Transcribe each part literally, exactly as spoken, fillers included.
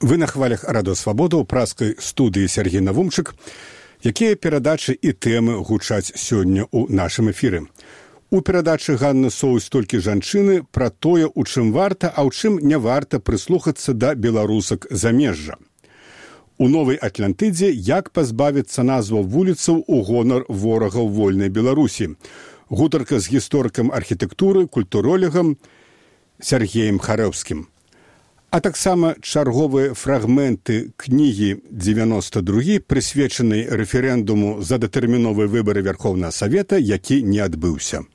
Вы на хвалях Радыё Свабода ў праскай студыі Сергей Навумчык. Якія перадачы і тэмы гучаць сёння ў нашым эфіры? У перадачы Ганны Соус толькі жанчыны пра тое, у чым варта, а ў чым не варта прыслухацца да беларусак замежжа. У Новай Атлантыдзе як пазбавіцца назваў вуліцаў у гонар ворагаў вольнай Беларусі. Гутарка з гісторыкам архітэктуры, культуролегам Сергеем Харэўскім. А таксама чарговыя фрагменты кнігі дзевяносто другі, прысвечанай рэферэндуму за датэрміновыя выбары Вярхоўнага Савета, які не адбыўся.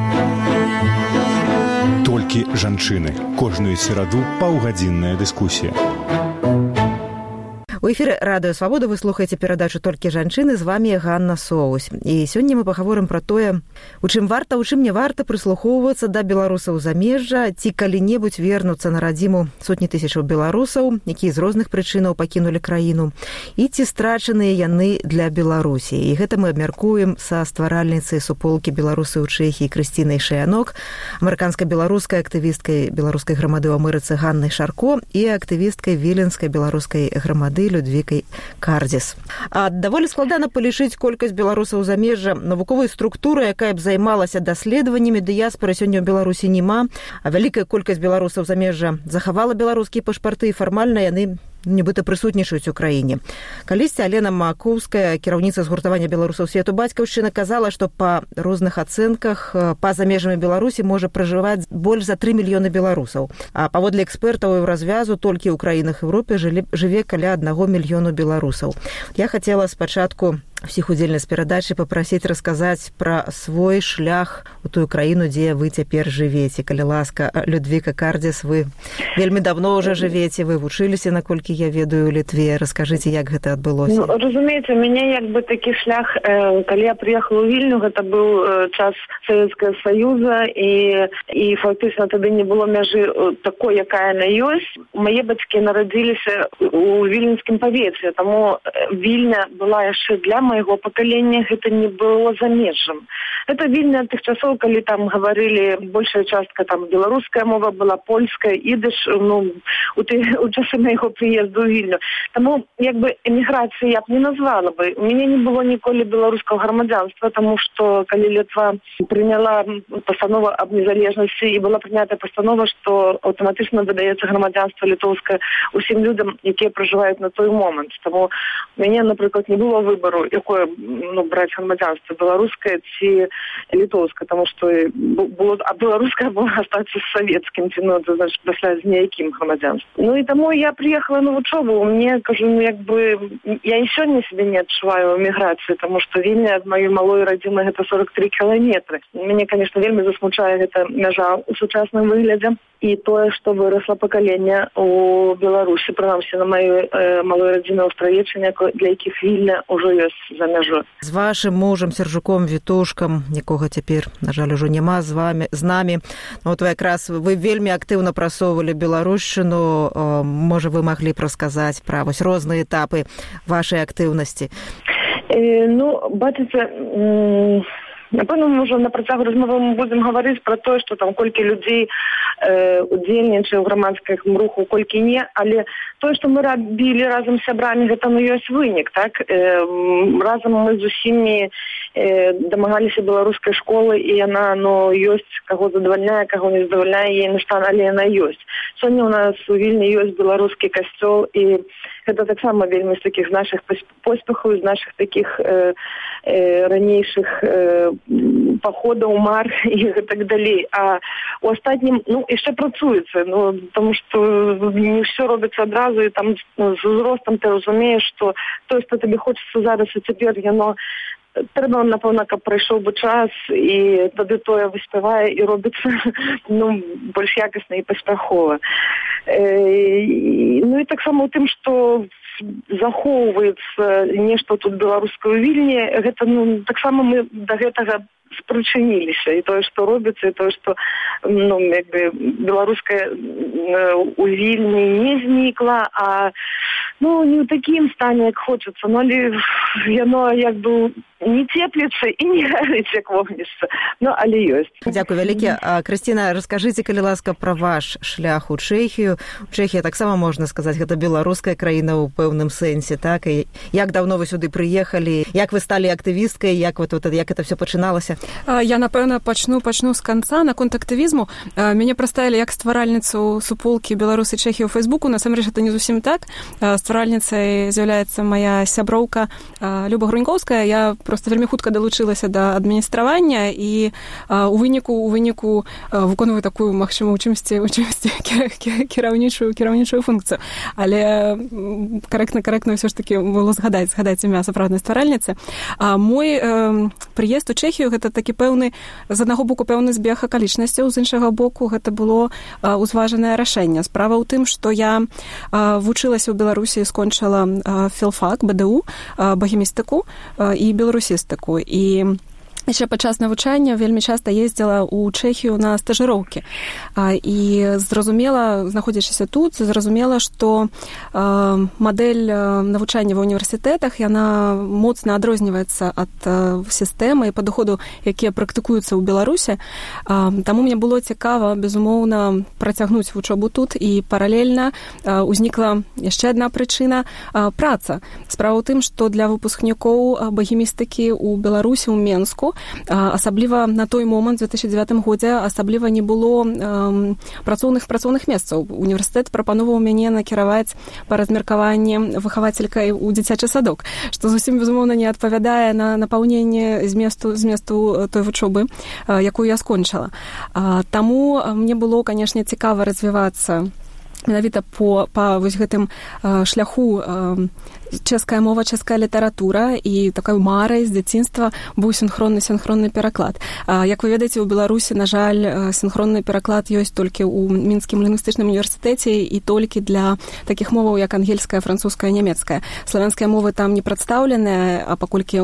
Толькі жанчыны. Кожную сераду паўгадзінная дыскусія. У эфіры Радыё Свабода вы слухаеце перадачу «Толькі жанчыны», з вами Ганна Соус. І сёння мы пагаворым пра тое, у чым варта, у чым не варта прыслухоўвацца да беларусаў замежжа, ці калі-небудзь вернуцца на радзіму сотні тысячаў беларусаў, якія з розных прычынаў пакінулі краіну, і ці страчаныя яны для Беларусі. І гэта мы абмяркуем са стваральніцай суполкі беларусы ў Чэхіі Крысцінай Шаянок, амерыканска-беларускай актывісткай беларускай грамады ў Амерыцы Ганнай Шарко і актывісткай віленскай беларускай грамады Людвікай Кардзіс. А даволі складана палічыць колькасць беларусаў замежжа. Навуковай структуры, якая б займалася даследаваннямі дыяспары, сёння ў Беларусі няма, а вялікая колькасць беларусаў замежжа захавала беларускія пашпарты і фармальна яны нібыта прысутнічаюць у краіне. Калісьці Алена Макоўская, кіраўніца згуртавання беларусаў свету бацькаўшчына, казала, што па розных ацэнках па-за межамі Беларусі можа пражываць больш за тры мільёны беларусаў. А паводле экспертаў і ў развязу толькі ў краінах Еўропы жыве каля аднаго мільёну беларусаў. Я хацела спачатку всіх удзельніц перадачы папрасіць расказаць пра свой шлях у тую краіну, дзе вы цяпер жывеце. Калі ласка, Людвіка Кардзіс, вы вельмі давно ўжо жывеце, вы вучыліся, наколькі я ведаю, у Літве. Раскажыце, як гэта адбылося. Ну, разумееце, у мяне як бы такі шлях, э, калі я прыехала ў Вільню, гэта быў э, час Савецкага Саюза, і, і фактычна тады не было мяжы такой, якая яна ёсць. Мае бацькі нарадзіліся у віленскім паветры, таму Вільня была яшчэ для майго пакалення, гэта не было замежжам. Это Вільня тых часоў, калі там гаварылі, большая частка там беларуская мова была, польская, ідыш, ну, у, ты, у часы майго прыезду ў Вільню. Таму, як бы, эміграцыі я б не назвала бы. У мяне не было ніколі беларускага грамадзянства, таму што, калі Літва прыняла пастанову аб незалежнасці і была прынята пастанова, што аўтаматычна выдаецца грамадзянства літоўскае усім людзям, якія пражываюць на той момант. Таму у мяне, напрыклад, не было выбару, якое, ну, браць грамадзянства, беларускае ці літоўскае, таму што было, а беларускае было астацца з савецкім, ці, ну, то, значит, пасля з ніякім грамадзянствам. Ну, і таму я прыехала на вучобу, мне, кажу, ну, як бы, я і сёння себе не адчуваю эміграцыі, таму што Вільня ад маёй малой радзімы гэта сорок три кіламетры. Мяне, конечно, вельмі засмучае гэта мяжа ў сучасным выглядзе. І тое, што вырасла пакаленне ў Беларусі, прынамсі на маёй э, малой радзіме Аўстравеччыне, для якіх Вільня ўжо ёсць за мяжой. З вашым мужам Сержуком Вітушкам, якога цяпер, на жаль, ужо няма з вами, з намі. Ну, вот вы якраз вы вельмі актыўна прасоўвалі беларушчыну. Э, можа, вы маглі б расказаць пра вось розныя этапы вашай актыўнасці? Э, ну, бачыце, м- напэўна, мы ўжо на працягу размовы мы будзем гаварыць пра тое, што там колькі людзей э, удзельнічае ў грамадскім руху, колькі не, але тое, што мы рабілі разам з сябрамі, гэта, ну, ёсць вынік, так? Э, разам мы з усімі э, дамагаліся беларускай школы, і яна, ну, ёсць, каго задавальняе, каго не задавальняе, яе не стан, але яна ёсць. Сёння у нас у Вільні ёсць беларускі касцёл, і гэта таксама вельмі з такіх нашых поспехаў, з нашых такіх э, э, ранейшых э, паходаў, мар і так далей. А у астатнім, ну, яшчэ працуецца, ну, тому што не ўсё робіцца адразу, і там з узростам ты разумееш, што тое, што табе хочацца зараз і цяпер, яно трэба, напэўна, каб прайшоў бы час, і тады тое выспявае і робіцца, ну, больш якасна і паспяхова. Э, ну і таксама ў тым, што захоўваецца нешта тут беларускае ў Вільні, гэта, ну, таксама мы да гэтага спрычыніліся, і тое, што робіцца, і тое, што, ну, як бы беларускае у Вільні не знікла, а, ну, не ў такім стане, як хочацца, ну, але яно, як бы, не цепліцца і не гарыць як вогнішча, ну але ёсць. Дзякуй вялікі. Крысціна, раскажыце, калі ласка, пра ваш шлях у Чэхію. Чэхія таксама, можна сказаць, гэта беларуская краіна ў пэўным сэнсе, так? І як даўно вы сюды прыехалі? Як вы сталі актывісткай? Як вот, вот, як это все пачыналася? Я, напэўна, пачну пачну з канца. Наконт актывізму. Мяне прадставілі як стваральніцу суполкі беларусы Чэхіі ў Фейсбуку. Насамрэч, это не зусім так. Стваральніцай з'яўляецца моя сяброўка Люба Груньковская. Я просто вельмі хутка далучылася да адміністравання і у выніку у выніку выконваю такую, магчыма, у чымсьці у чымсьці кіраўнічую кіраўнічую функцыю. Але карэктна карэктна ўсё ж такі было згадаць згадаць імя сапраўднай стваральніцы. А мой э, прыезд у Чэхію гэта такі пэўны, з аднаго боку пэўны збег акалічнасцяў, з іншага боку гэта было э, узважанае рашэнне. Справа ў тым, што я э, вучылася ў Беларусі, скончыла э, філфак бэ дэ у, э, багемістыку э, і беларусістыку. І яшчэ падчас навучання вельмі часта ездзіла ў Чэхію на стажыроўкі. І зразумела, знаходзячыся тут, зразумела, што мадэль навучання ва ўніверсітэтах, яна моцна адрозніваецца ад сістэмы і падыходу, якія практыкуюцца ў Беларусі. Таму мне было цікава, безумоўна, працягнуць вучобу тут, і паралельна ўзнікла яшчэ адна прычына – праца. Справа ў тым, што для выпускнікоў багемістыкі ў Беларусі, ў Менску, асабліва на той момант, у две тысячи дзевятым годзе, асабліва не было э, працоўных працоўных месцаў. Універсітэт прапановаў мяне накіраваць па размеркаванні выхавацелькай у дзіцячы садок, што зусім, безумоўна, не адпавядае на напаўненне зместу, зместу той вучобы, э, якую я скончыла. А, таму мне было, канешне, цікава развівацца менавіта по, по вось гэтым э, шляху э, чэшская мова, чэшская літаратура, і такой марай з дзяцінства быў сінхронны сінхронны пераклад. А, як вы ведаеце, у Беларусі, на жаль, сінхронны пераклад ёсць толькі ў Мінскім лінгвістычным універсітэце і толькі для такіх моваў, як ангельская, французская, нямецкая. Славянскія мовы там не прадстаўленыя, а паколькі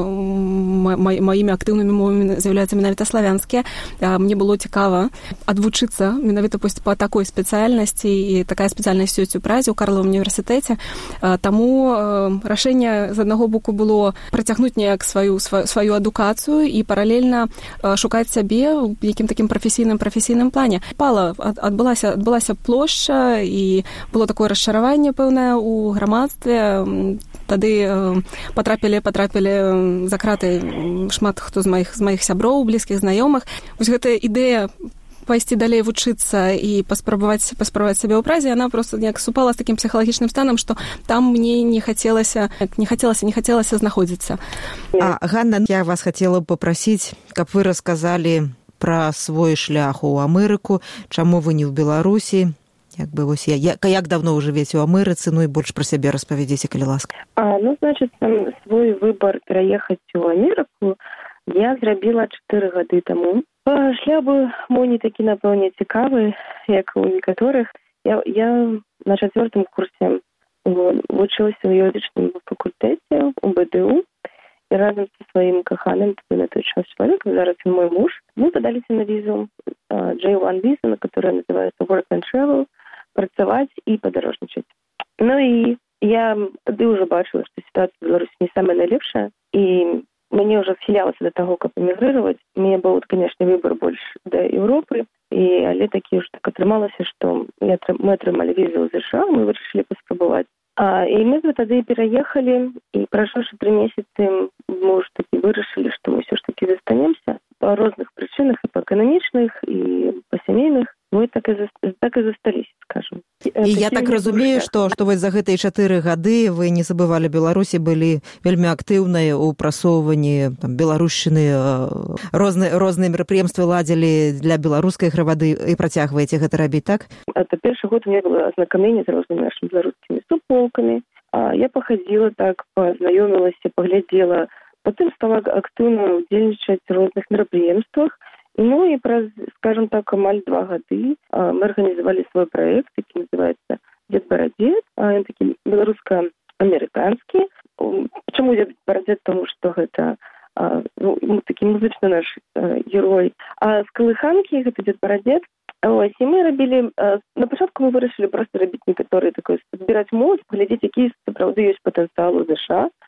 маімі актыўнымі мовамі з'яўляюцца менавіта славянскія, а, мне было цікава адвучыцца менавіта па такой спецыяльнасці, і такая спецыяльнасць ёсць у Празе, у Карлавым універсітэце. А, таму рашэнне з аднаго боку было працягнуць неяк сваю сваю адукацыю і паралельна шукаць сябе ў якім такім прафесійным прафесійным плане. Пала адбылася адбылася плошча, і было такое расчараванне пэўнае ў грамадстве. Тады патрапілі патрапілі за краты шмат хто з маіх з маіх сяброў, блізкіх знаёмых. Вось гэтая ідэя пайсці далей вучыцца і паспрабаваць паспрабаваць сябе ў Празе, яна проста неяк супала з такім псіхалагічным станам, што там мне не хацелася не хацелася не хацелася знаходзіцца. А, Ганна, я вас хацела б папрасіць, каб вы расказалі пра свой шлях у Амерыку, чаму вы не ў Беларусі, як бы вось я, як, як давно вы жывеце ў Амерыцы, ну і больш пра сябе распавядзіце, калі ласка. А, ну, значыць, свой выбар пераехаць у Амерыку я зрабіла чатыры гады таму. Шлях быў мой не такі, напэўне, цікавы, як у некаторых. Я, я на чацвёртым курсе вучылася ў юрыдычным факультэце у бэ дэ у, і разам са сваім каханым, на той час чалавекам, зараз ён мой муж, мы падаліся на візу джей один візу, на которая называецца Work and Travel, працаваць і падарожнічаць. Ну і я тады ўжо бачыла, што сітуацыя ў Беларусі не самая найлепшая, і мне уже схілялася до того, как эмігрировать. У меня был, конечно, выбор больше до Европы, и але таки уж так атрымалася, что мы атрымали визу в США, мы решили паспрабаваць. А, и мы тогда и переехали, и прошедшие три месяца мы уже таки вырашили, что мы все ж таки застанемся по разных причинах, и по экономичных, и по семейных. Мы так и, так и застались, скажем. І я так разумею, што, што вось за гэтыя чатыры гады вы не забывалі Беларусі, былі вельмі актыўныя ў прасоўванні там, беларушчыны, розныя, розныя мерапрыемствы ладзілі для беларускай грамады і працягваеце гэта рабіць, так? Это першы год у меня было ознакомление с разными нашими белорусскими суполками. Я походила так, познакомилась, поглядела. Потом стала активно удзельнічаць в разных мерапрыемствах. Ну и, скажем так, амаль два гады мы организовали свой проект, который называется «Дед Бородец». Он такой белорусско-американский. Почему «Дед Бородец»? Потому что это ну, такой музычный наш герой. А с колыханки это «Дед Бородец». Ось, і ми робили, на початку ми вирішили просто робити некоторі такої, збирати молодь, поглядіти, який, правда, є потенціал у США.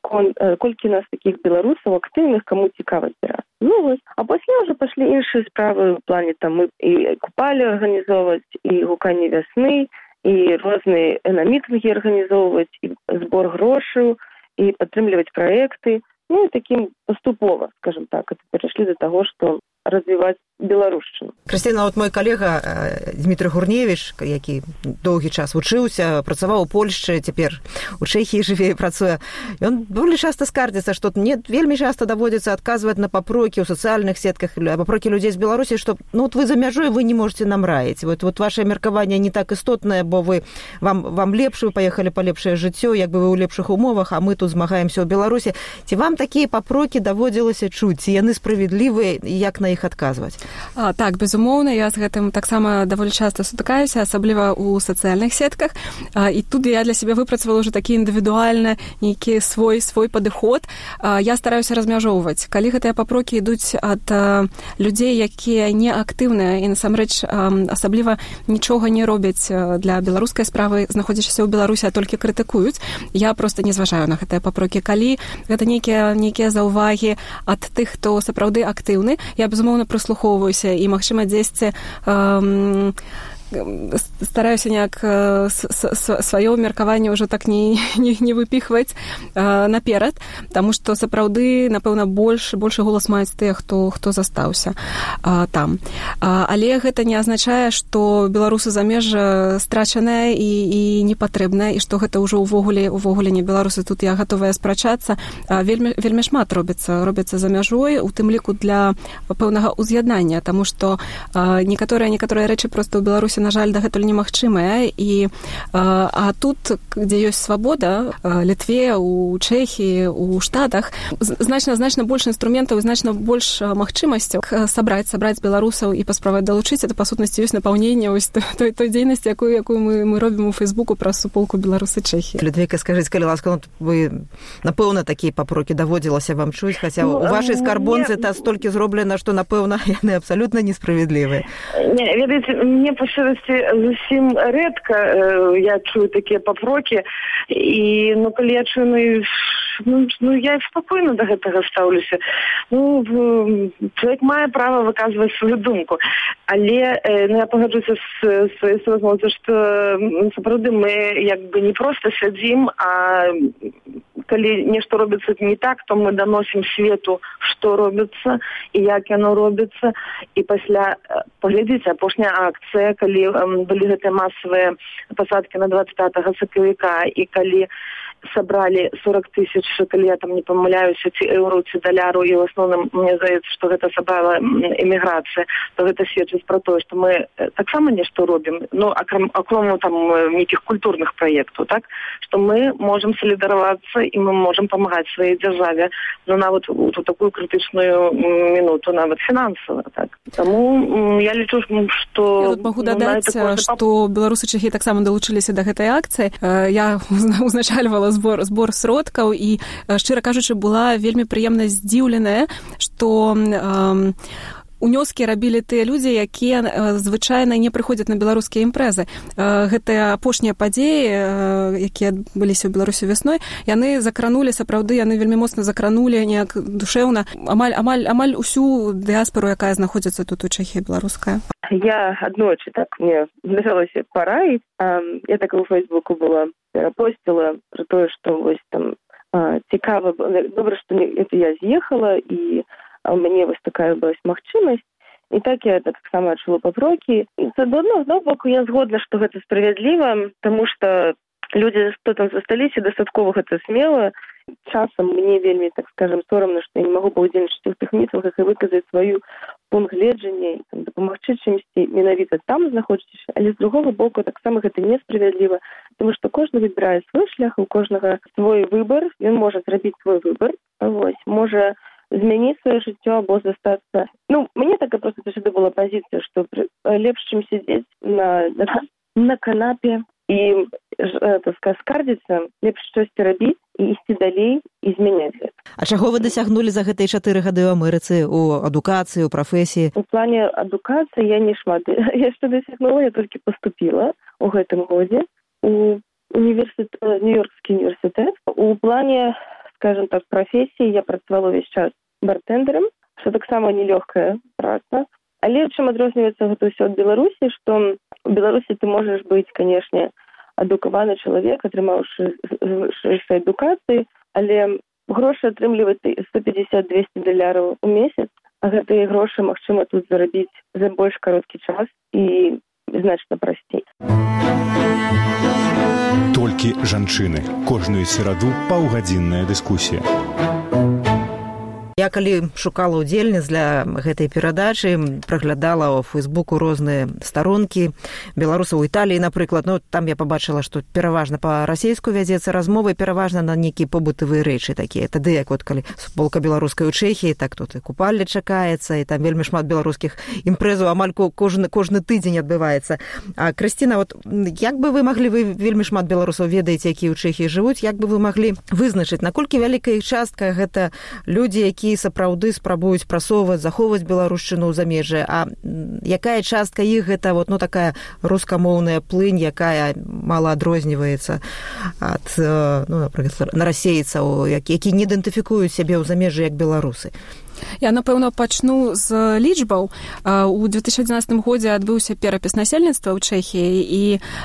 колькі нас такіх беларусаў актыўных, каму цікава збірацца. Ну вось, а пасля ўжо пашлі іншыя справы ў плане там мы і купалі арганізоўваць, і гуканне вясны, і розныя мітынгі арганізоўваць, і збор грошаў, і падтрымліваць праекты. Ну і такім паступова, скажем так, это перайшлі до таго, што развіваць беларушчыну. Крысціна, вот мой калега Дмітрый Гурневіч, які доўгі час вучыўся, працаваў у Польшчы, цяпер у Чэхіі жыве і працуе. Ён даволі часта скардзіцца, што мне вельмі часта даводзіцца адказваць на папрокі ў сацыяльных сетках, папрокі людзей з Беларусі, што ну вот вы за мяжой, вы не можете нам раіць. Вот, вот ваше меркаванне не так істотнае, бо вы вам, вам лепш, вы паехалі па лепшае жыццё, як бы вы ў лепшых умовах, а мы тут змагаемся ў Беларусі. Ці вам такія папрокі даводзілася чуць? Ці яны справядлівыя і як на іх адказваць? А, так, безумоўна, я з гэтым таксама даволі часта сутыкаюся, асабліва ў сацыяльных сетках. А, і тут я для сябе выпрацавала ўжо такі індывідуальны нейкі свой свой падыход. А, я стараюся размяжоўваць. Калі гэтыя папрокі ідуць ад а, людзей, якія не актыўныя і насамрэч а, асабліва нічога не робяць для беларускай справы, знаходзячыся ў Беларусі, а толькі крытыкуюць, я проста не зважаю на гэтыя папрокі. Калі гэта нейкія нейкія заўвагі ад тых, хто сапраўды актыўны, я безумоўна прыслухоўваюся і, магчыма, дзесьці эм, стараюся неяк сваё меркаванне ўжо так не, не, не выпіхваць э, наперад, таму што сапраўды, напэўна, больш, большы голас маюць тыя, хто, хто застаўся э, там. А, але гэта не азначае, што беларусы замежжа страчаныя і, і непатрэбныя, і што гэта ўжо ўвогуле, ўвогуле не беларусы. Тут я гатовая спрачацца. А, вельмі, вельмі шмат робіцца, робіцца за мяжой, у тым ліку для пэўнага ўз'яднання, таму што э, некаторыя, некаторыя рэчы проста ў Беларусі, на жаль, дагэтуль немагчымая. І, а, а тут, дзе ёсць свабода, Літве, у Чэхіі, у Штатах, значна-значна больш інструментаў, значна больш магчымасцяў сабраць, сабраць беларусаў і паспрабаваць далучыць. Это, па сутнасці, ёсць напаўненне ось той, той дзейнасці, якую, якую мы, мы робім у Фейсбуку праз суполку беларусы Чэхіі. Літвейка, скажыце, калі ласка, ну, вы, напэўна, такія папрокі даводзілася вам чуць, хаця ну, у вашай скарбонцы та столькі зроблена, што, напэўна, яны абсалютна несправядлівыя. Не, ведаеце, мне па зусім рэдка э, я чую такія папрокі, і ну калі я чую, ну, ну я спакойна да гэтага стаўлюся. Ну, чалавек мае права выказваць сваю думку, але э, ну, я пагаджуся з сваёй розмовай, што сапраўды мы як бы не проста сядзім, а калі нешта робіцца не так, то мы даносім свету, што робіцца і як яно робіцца, і пасля паглядзіце, апошняя акцыя, калі былі гэтыя масавыя пасадкі на дваццаць пятага сакавіка, і калі сабралі сорок тысяч, калі я там не памыляюся, ці еўро, ці даляру, і ў асноўным мне здаецца, што гэта сабрала эміграцыя, то гэта сведчыць пра тое, што мы таксама нешта робім, ну, акрам, акрам там нейкіх культурных праектаў, так, што мы можам салідаравацца і мы можам памагаць сваёй дзяржаве, ну, нават у такую крытычную мінуту, нават фінансава, так. Таму я лічу, што... Я тут магу дадаць, што беларусы Чэхіі таксама далучыліся да гэтай акцыі. Я узначальвала збор, збор сродкаў і, шчыра кажучы, была вельмі прыемна здзіўленая, што э, унёскі рабілі тыя людзі, якія э, звычайна не прыходзяць на беларускія імпрэзы. Э, гэтыя апошнія падзеі, э, якія адбыліся ў Беларусі вясной, яны закранулі, сапраўды, яны вельмі моцна закранулі неяк душэўна амаль, амаль, амаль усю дыаспору, якая знаходзіцца тут у Чэхіі беларуская. Я аднойчы так мне здаралася параіць. Я так у Фейсбуку была перапосціла пра тое, што вось там а, цікава, добра, што это я з'ехала, і а, у мяне вось такая была магчымасць, і так я таксама адчула папрокі. І з аднаго боку я згодна, што гэта справядліва, таму што людзі, што там засталіся, дастаткова гэта смела. Часам мне вельмі, так скажем, сорамна, што я не магу паўдзельнічаць у тых мітынгах і выказаць сваю пункт гледжання, дапамагчы чымсьці менавіта там знаходзіцеся, але з другога боку таксама гэта несправядліва, тому што кожны выбірае свой шлях, у кожнага свой выбар, ён можа зрабіць свой выбар, вось, можа змяніць сваё жыццё або застацца. Ну, мне така проста заўсёды была пазіцыя, што лепш, чым сядзець на, на, на канапе і скардзіцца, лепш штосьці рабіць і ісці далей і змяняць гэта. А чаго вы дасягнулі за гэтыя чатыры гады ў Амерыцы, у адукацыі, у прафесіі? У плане адукацыі я не шмат яшчэ дасягнула, я толькі паступіла ў гэтым годзе у універсітэт, Нью-Йоркскі універсітэт. У плане скажем так, профессии. Я працавала весь час бартендером, что таксама нелёгкая праца. Але чым адрозніваецца гэта ўсё ад Беларусі, што у Беларусі ты можаш быць, канешне, адукаваны чалавек, атрымаўшы адукацыі, але грошы атрымліваць сто пятьдесят - двести даляраў у месяц, а гэтыя грошы магчыма тут зарабіць за больш кароткі час і значна прасцей. Толькі жанчыны. Кожную сераду паўгадзінная дыскусія. Я калі шукала ўдзельніц для гэтай перадачы, праглядала ў Фейсбуку розныя старонкі беларусаў у Італіі, напрыклад, ну, там я пабачыла, што пераважна па-расейску вядзецца размова, пераважна на нейкія побытавыя рэчы такія. Тады, як от калі суполка беларускай у Чэхіі, так тут і купальня чакаецца, і там вельмі шмат беларускіх імпрэзаў амаль кожны, кожны тыдзень адбываецца. А, Крысціна, от, як бы вы маглі, вы вельмі шмат беларусаў ведаеце, якія ў Чэхіі жывуць, як бы вы маглі вызначыць, наколькі вялікая частка гэта людзі, якія сапраўды спрабуюць прасоўваць, захоўваць беларушчыну ў замежжы, а якая частка іх гэта вот, ну, такая рускамоўная плынь, якая мала адрозніваецца ад, ну, напрыклад, расейцаў, які не ідэнтыфікуюць сябе ў замежжы як беларусы? Я, напэўна, пачну з лічбаў. У две тысячи адзінаццатым годзе адбыўся перапіс насельніцтва ў Чэхіі, і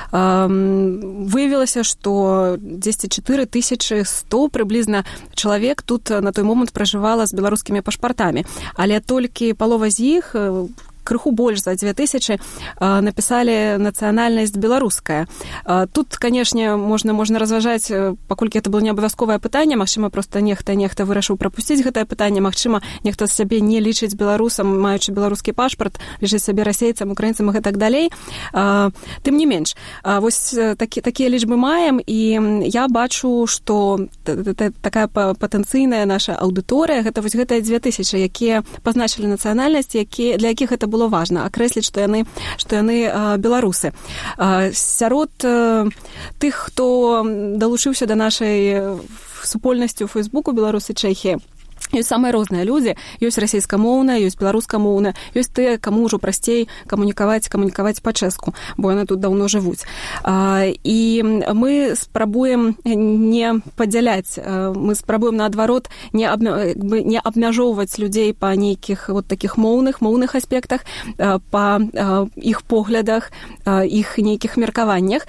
эм, выявілася, што дзесьці чатыры тысячы сто прыблізна чалавек тут на той момант пражывала з беларускімі пашпартамі. Але толькі палова з іх, крыху больш за дзве тысячы, напісалі нацыянальнасць беларуская. Тут, канешне, можна, можна разважаць, паколькі это было не абавязковае пытанне, магчыма, проста нехта нехта вырашыў прапусціць гэтае пытанне, магчыма, нехта сябе не лічыць беларусам, маючы беларускі пашпарт, лічыць сябе расейцам, украінцам і гэтак далей. Тым не менш, вось такі, такія лічбы маем, і я бачу, што такая патэнцыйная наша аўдыторыя, гэта вось гэтыя дзве тысячы, якія пазначылі нацыянальнасць, якія, для якіх это было важна, акрэсліць, што яны, што яны а, беларусы. А, сярод а, тых, хто далучыўся да нашай супольнасці ў Фейсбуку беларусы Чэхіі, ёсць самыя розныя людзі, ёсць расейскамоўныя, ёсць беларускамоўныя, ёсць тыя, каму ўжо прасцей камунікаваць, камунікаваць па-чэску, бо яны тут даўно жывуць. А, і мы спрабуем не падзяляць, мы спрабуем, наадварот, не, абмя... не абмяжоўваць людзей па нейкіх вот такіх моўных, моўных аспектах, па іх поглядах, іх нейкіх меркаваннях,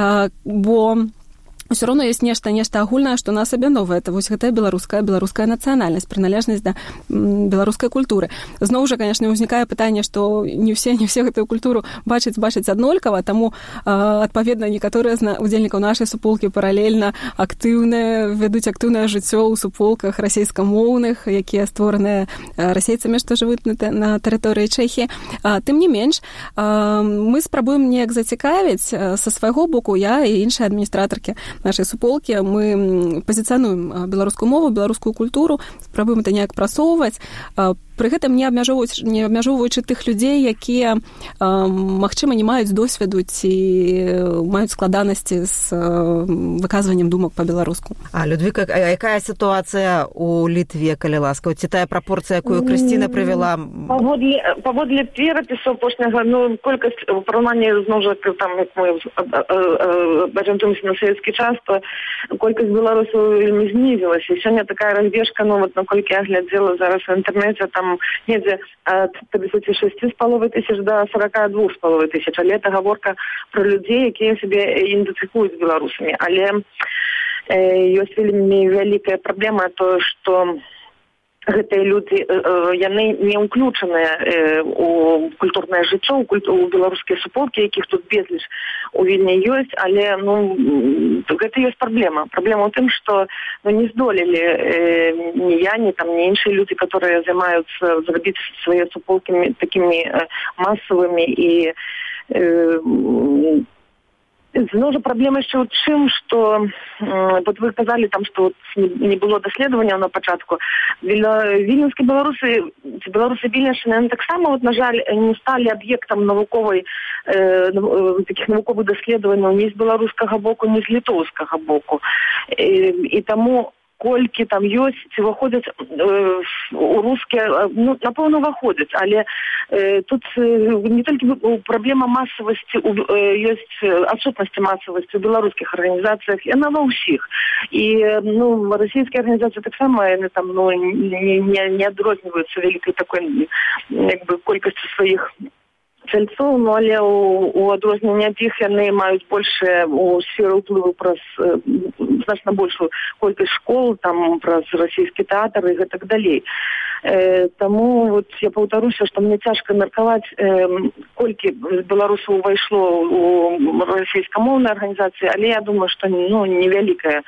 бо ўсё роўно ёсць нешта, нешта агульнае, што нас аб'ядноўвае. Это вось гэтая беларуская, беларуская нацыянальнасць, прыналежнасць да беларускай культуры. Зноў жа, канешне, ўзнікае пытанне, што не ўсе, не ўсе гэтую культуру бачаць, бачаць аднолькава, таму, адпаведна, некаторыя з удзельнікаў нашай суполкі паралельна актыўныя, вядуць актыўнае жыццё ў суполках расейскамоўных, якія створаныя расейцамі, што жывуць на, на тэрыторыі Чэхіі. Тым не менш, мы спрабуем неяк зацікавіць са свайго боку, я і іншыя адміністратаркі нашай суполкі, мы пазіцыянуем беларускую мову, беларускую культуру, спрабуем это неяк прасоўваць, пры гэтым не абмяжоўваючы, не абмяжоўваючы тых людзей, якія, магчыма, не маюць досведу ці маюць складанасці з выказваннем думак па-беларуску. А, Людвіка, а якая сітуацыя ў Літве, калі ласка? Ці тая прапорцыя, якую Крысціна прывяла? Паводле, паводле перапісу апошняга, ну, колькасць у параўнанні, зноў жа, там, як мы арыентуемся на савецкі час, то колькасць беларусаў вельмі знізілася. І сёння такая разбежка, ну, вот, наколькі я глядзела зараз в інтэрнэце, там недзе ад пятьдесят шесть з паловай тысяч до сорок два з паловай тысяч. Але это гаворка про людзей, якія сябе ідэнтыфікуюць з беларусамі. Але э, ёсць вельмі вялікая праблема, то, што гэтыя людзі, яны не ўключаныя у культурнае жыццё, у беларускія суполкі, якіх тут безліч у Вільні ёсць, але, ну, гэта ёсць праблема. Праблема ў тым, што, ну, не здолелі ні я, ні там, ні іншыя людзі, которые займаюцца зрабіць свае суполкі такімі масавымі і зноў жа праблема яшчэ ў чым, што вот вы казалі там, што не было даследавання на пачатку. Вільнюскія беларусы, беларусы Вільняшчыны, яны таксама, вот, на жаль, не сталі аб'ектам навуковай, э, такіх навуковых даследаванняў ні з беларускага боку, ні з літоўскага боку. І, і таму колькі там ёсць, ці выходзяць э, у рускія, ну, напэўна, выходзяць, але э, тут э, не толькі праблема масавасці, э, ёсць адсутнасці масавасці ў беларускіх арганізацыях, яна ва ўсіх. І, ну, расійскія арганізацыі таксама, яны там, ну, не, не, не адрозніваюцца вялікай такой, як бы, колькасцю сваіх чальцоў, ну, але у, у адрозненне ад іх яны маюць большую у сферу ўплыву праз э, значна большую колькасць школ, там праз расійскі тэатр і гэтак далей. Э, таму вот я паўтаруся, што мне цяжка меркаваць, э, колькі беларусаў увайшло у расійскамоўнай арганізацыі, але я думаю, што, ну, невялікая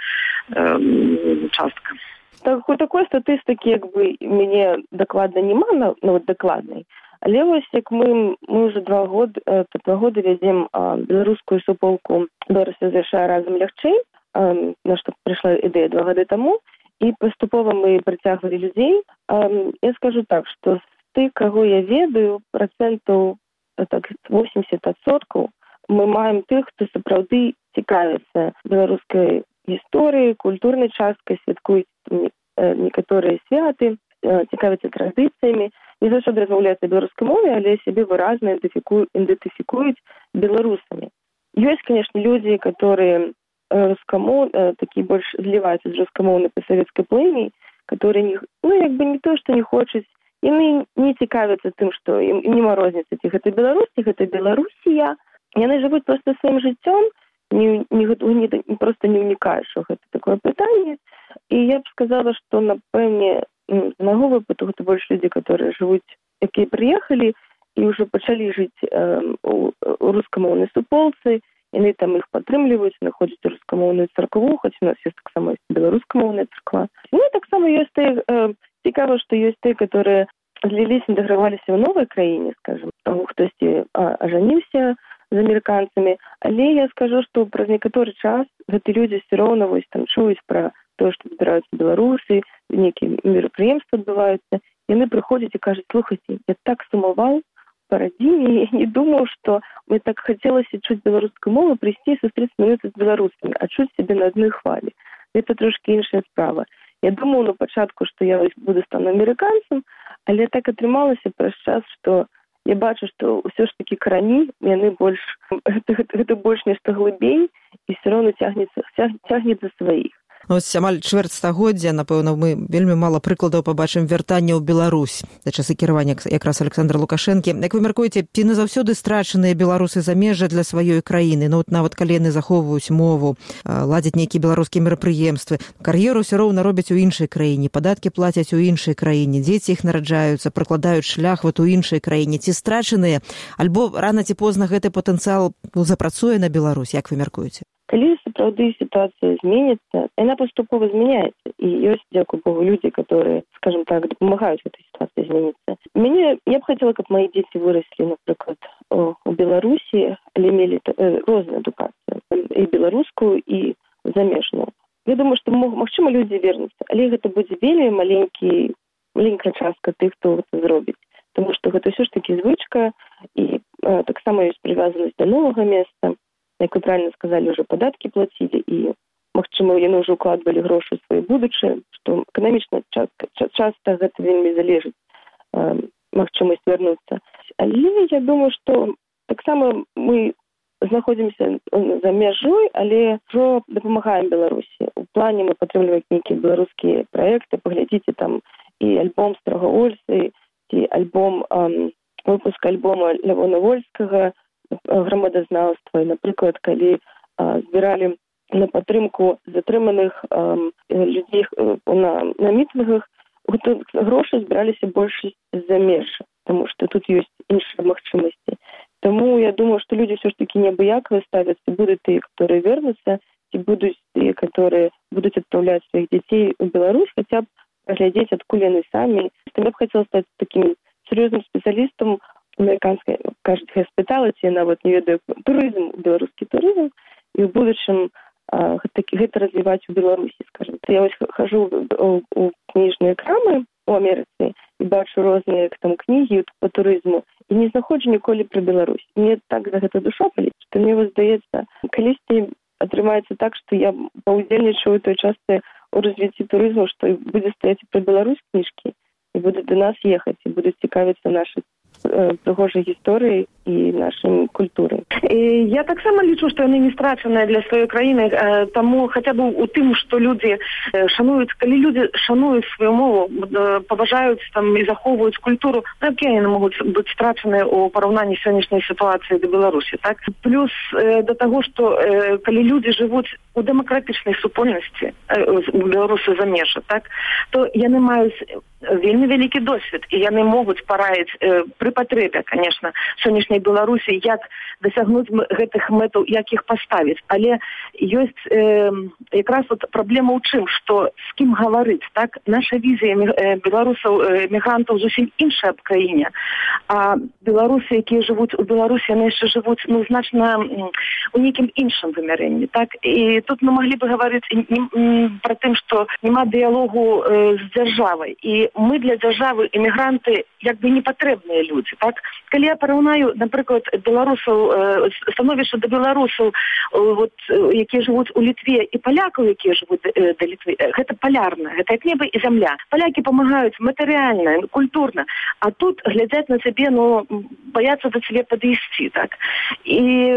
э, частка. Так, у такой статыстыкі, як бы, мяне дакладна няма, ну, дакладнай. Але вось як мы, мы уже два годы, э, два годы вядзем э, беларускую суполку «Беларусь разрешае разам лягчэй», э, на што прыйшла ідэя два гады таму, і паступова мы прыцягвалі людзей. Э, я скажу так, што з тых, каго я ведаю, працэнтаў так, восемьдесят адсоткаў мы маем тых, хто сапраўды цікавіцца беларускай гісторыяй, культурнай часткай, святкуюць э, некаторыя святы, э, цікавяцца традыцыямі, не заўсёды размаўляюць на беларускай мове, але сябе выразна ідэнтыфікуюць беларусамі. Ёсць, конечно, людзі, которые рускамоў, такія больш зліваюцца з рускамоўнай пасавецкай плыней, которые не, ну, як бы не то, што не хочуць, яны не цікавяцца тым, што ім не марозніцца, ці гэта Беларусь, ці гэта Беларусія. Яны жывуць проста сваім жыццём, не, не, не, не, просто не ўнікаюць, што гэта такое пытанне. І я б сказала, што, напэўне, з майго выпадку гэта больш людзі, которые жывуць, якія прыехалі і ўжо пачалі жыць э, у, у рускамоўнай суполцы, яны там іх падтрымліваюць, знаходзяць рускамоўную царкву, хоць у нас ёсць таксама беларускамоўная царква. Ну і таксама ёсць тыя, э, цікава, што ёсць тыя, которые зліліся, інтэграваліся ў новай краіне, скажем, хтосьці ажаніўся з амерыканцамі, але я скажу, што праз некаторы час гэты людзі ўсё роўна вось там чуюць пра тое, што збіраюцца беларусы, нейкія мерапрыемствы адбываюцца, яны прыходзяць і кажуць: слухайце, я так сумаваў па радзіме, я не думаў, што мне так хацелася чуць беларускую мову, прыйсці і сустрэцца менавіта з беларусамі, а чуць сябе на адной хвалі. Гэта трошкі іншая справа. Я думаў на пачатку, што я буду стану амерыканцам, але так атрымалася праз час, што я бачу, што ўсё ж такі карані, яны больш, гэта, гэта больш нешта глыбей, і ўсё роўна цягнецца, цягне за сваіх. Ось амаль чвэрць стагоддзя, напэўна, мы вельмі мала прыкладаў пабачым вяртання ў Беларусь да часы кіравання якраз Александра Лукашэнкі. Як вы мяркуеце, ці назаўсёды страчаныя беларусы замежжа для сваёй краіны? Ну, от нават калі яны захоўваюць мову, ладзяць нейкія беларускія мерапрыемствы, кар'еру ўсё роўна робяць у іншай краіне, падаткі плацяць у іншай краіне, дзеці іх нараджаюцца, пракладаюць шлях вот у іншай краіне. Ці страчаныя, альбо рана ці позна гэты патэнцыял запрацуе на Беларусь? Як вы мяркуеце? Калі сапраўды сітуацыя зменіцца, яна паступова змяняецца. І ёсць, дзякуй Богу, людзі, которые, скажем так, дапамагаюць гэтай сітуацыі зменіцца. Мяне, я б хацела, каб мои дзеці выраслі, напрыклад, у Беларусі, але мелі э, розную адукацыю, і беларускую, і замежную. Я думаю, што, магчыма, людзі вернуцца, але гэта будзе вельмі маленькі, маленькая частка тых, хто гэта зробіць. Таму што гэта ўсё ж такі звычка, і э, таксама ёсць прывязанасць да новага месца. Як вы правильно сказали, уже падаткі плацілі, і, магчыма, яны ўжо укладвалі грошы ў свае будучыя, што эканамічна частка, часта гэта вельмі залежыць э, магчымасць вярнуцца. Але я думаю, што таксама мы знаходзімся за мяжой, але ўжо дапамагаем Беларусі. У плане мы падтрымліваем нейкія беларускія праекты, паглядзіце там і альбом Старога Ольсы, ці альбом, э, выпуск альбома Лявона Вольскага, грамадазнаўства. І, напрыклад, калі а, збіралі на падтрымку затрыманых а, людзей а, на, на мітынгах, грошы збіраліся большасць з-за межа, таму што тут ёсць іншыя магчымасці. Таму я думаю, што людзі ўсё ж такі неабыякавыя ставяцца, будуць тыя, которые вернуцца, ці будуць тыя, которые будуць адпраўляць сваіх дзяцей у Беларусь, хаця б паглядзець, адкуль яны самі. Я б хацела стаць такім сур'ёзным спецыялістам амерыканскай, кажуць, hospitality, я нават не ведаю, турызм, беларускі турызм, і ў будучым а, гэта, гэта развіваць у Беларусі, скажем. Я вось хожу у, у кніжныя крамы у Амерыцы і бачу розныя там кнігі по турызму, і не знаходжу ніколі пра Беларусь. Мне так за гэта душа баліць, што мне вось здаецца, калісьці атрымаецца так, што я паўдзельнічаю той частцы у развіцці турызму, што будзе стаяць пра Беларусь кніжкі і будуць да нас ехаць і будуць цікавіцца нашай прыгожай гісторыяй і нашай культурай. Я таксама лічу, што яны не страчаныя для сваёй краіны, таму хаця б у тым, што людзі шануюць, калі людзі шануюць сваю мову, паважаюць там і захоўваюць культуру, ну, якія яны могуць быць страчаныя ў параўнанні сённяшняй сітуацыі да Беларусі, так? Плюс да таго, што калі людзі жывуць у дэмакратычнай супольнасці, у Беларусі замежжа, так, то яны маюць вельмі вялікі досвед, і яны могуць параіць пры патрэбе, конечно, сённяшняй Беларусі, як дасягнуць гэтых мэтаў, як іх паставіць. Але ёсць э, якраз вот праблема ў чым, што з кім гаварыць, так? Наша візія беларусаў, мігрантаў зусім іншая аб краіне. А беларусы, якія жывуць у Беларусі, яны яшчэ жывуць, ну, значна у нейкім іншым вымярэнні, так? І тут мы маглі бы гаварыць пра тым, што няма дыялогу э, з дзяржавай. І мы для дзяржавы эмігранты як бы не патрэбныя людзі, так? Калі я параўнаю, напрыклад, беларусаў, становішча да беларусаў, вот, якія жывуць у Літве, і палякаў, якія жывуць да Літвы, гэта палярна, гэта як неба і зямля. Палякі памагаюць матэрыяльна, культурна, а тут глядзяць на цябе, ну, баяцца да цябе падысці, так? І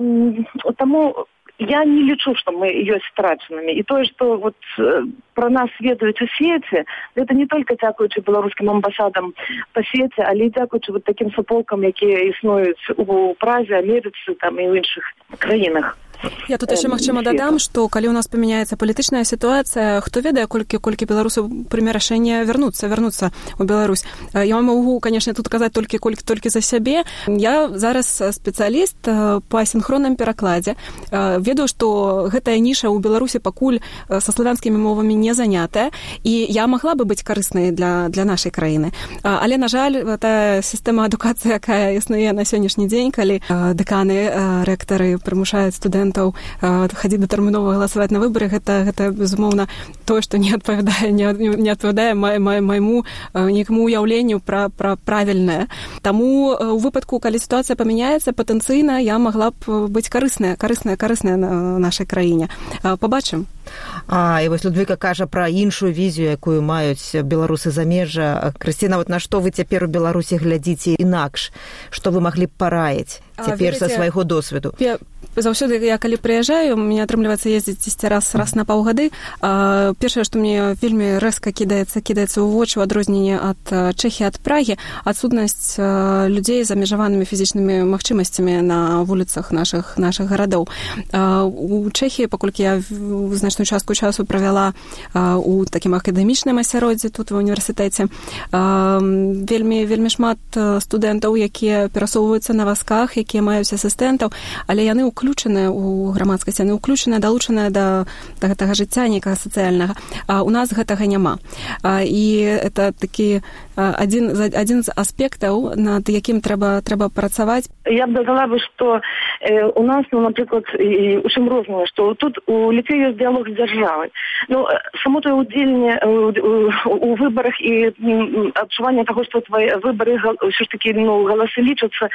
таму я не лічу, што мы ёсць страчанымі. І тое, што вот пра нас ведаюць у свеце, гэта не толькі дзякуючы беларускім амбасадам па свеце, але і дзякуючы вот такім суполкам, якія існуюць у Празе, Амерыцы, там і ў іншых краінах. Я тут яшчэ, магчыма, дадам, што калі ў нас памяняецца палітычная сітуацыя, хто ведае, колькі колькі беларусаў прыме рашэнне вярнуцца, вярнуцца ў Беларусь. Я магу, канешне, тут казаць толькі колькі толькі за сябе. Я зараз спецыяліст па асінхронным перакладзе. Ведаю, што гэтая ніша ў Беларусі пакуль са славянскімі мовамі не занятая, і я магла бы быць карыснай для, для нашай краіны. Але, на жаль, тая сістэма адукацыі, якая існуе на сённяшні дзень, калі дэканы, рэктары прымушаюць студэнтаў хадзіць датэрмінова галасаваць на выбары, гэта, гэта безумоўна, тое, што не адпавядае, не, не адпавядае май, май, майму нейкаму уяўленню пра, пра правільнае. Таму у выпадку, калі сітуацыя памяняецца, патэнцыйна я магла б быць карысная, карысная, карысная на нашай краіне. Пабачым. А, і вось Людвіка кажа пра іншую візію, якую маюць беларусы замежжа. Крысціна, вот на што вы цяпер у Беларусі глядзіце інакш? Што вы маглі б параіць цяпер са свайго досведу? Заўсёды, я калі прыязджаю, мне атрымліваецца ездзіць дзесьці раз, раз на паўгады. Першае, што мне вельмі рэзка кідаецца, кідаецца ў вочы, у адрозненне ад Чэхіі, ад Прагі, адсутнасць людзей з абмежаванымі фізічнымі магчымасцямі на вуліцах нашых, нашых гарадоў. У Чэхіі, паколькі я значную частку часу правяла у такім акадэмічным асяроддзі тут ва універсітэце, вельмі, вельмі шмат студэнтаў, якія перасоўваюцца на вазках, якія маюць асістэнтаў, але яны ўключаныя ў грамадскасць, яны ўключаныя, далучаныя да, да гэтага жыцця нейкага сацыяльнага. А у нас гэтага няма. А, і это такі адзін, адзін з аспектаў, над якім трэба, трэба працаваць. Я б дадала бы, што э, у нас, ну, напрыклад, і, у чым рознае, што тут у Літве ёсць дыялог з дзяржавай. Ну, само тое удзельне у, у, у выбарах і адчуванне таго, што твои выбары ўсё ж такі, ну, галасы лічацца.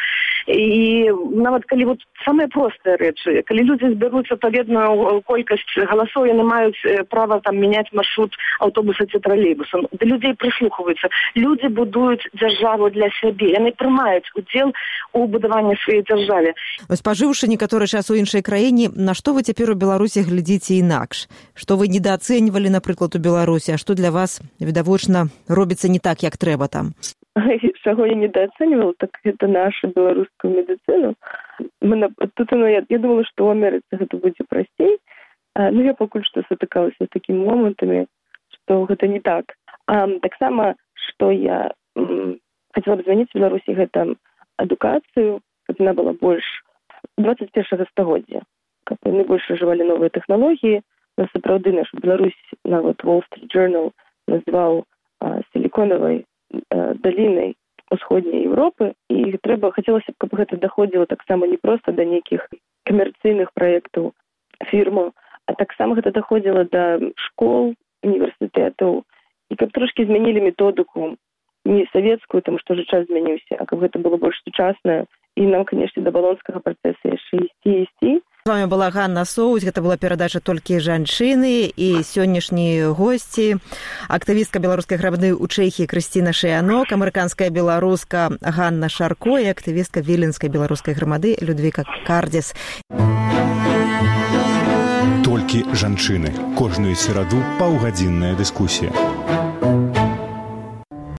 І нават калі вот самыя простыя рэчы, калі людзі збяруць адпаведную колькасць галасоў, яны маюць права там мяняць маршрут аўтобуса ці тралейбуса. Да людзей прыслухваюцца. Людзі будуюць дзяржаву для сябе. Яны прымаюць удзел у будаванні сваёй дзяржаве. Спажыўшы некаторы час у іншай краіне, на што вы цяпер у Беларусі глядзіце інакш? Што вы недаацэньвалі, напрыклад, у Беларусі, а што для вас, відавочна, робіцца не так, як трэба там? Чаго я недаацэньвала, так гэта нашу беларускую медыцыну. Мы, тут, ну, я, я думала, што ў Амерыцы гэта будзе прасцей, а, ну я пакуль што сутыкалася з такімі момантамі, што гэта не так. А, таксама, што я м, хацела б змяніць в Беларусі, гэта адукацыю, каб яна была больш двадцать першага стагоддзя, каб яны больш ажывалі новыя тэхналогіі. На сапраўды нашу Беларусь нават Wall Street Journal назваў а, сіліконавай а, далінай усходняй Европы, і трэба, хацелася б, каб гэта даходзіла таксама не проста да нейкіх камерцыйных праектаў фірмаў, а таксама гэта даходзіла да школ, універсітэтаў, і каб трошкі змянілі методыку не савецкую, таму што ўжо час змяніўся, а каб гэта было больш сучаснае і нам, канешне, да балонскага працэса яшчэ ісці ісці. З вами была Ганна Соўць, гэта была перадача «Толькі жанчыны», і сённяшнія госці актывістка беларускай грамады ў Чэхіі Крысціна Шыянок, амерыканская беларуска Ганна Шарко і актывістка віленскай беларускай грамады Людвіка Кардзіс. Толькі жанчыны. Кожную сераду паўгадзінная дыскусія.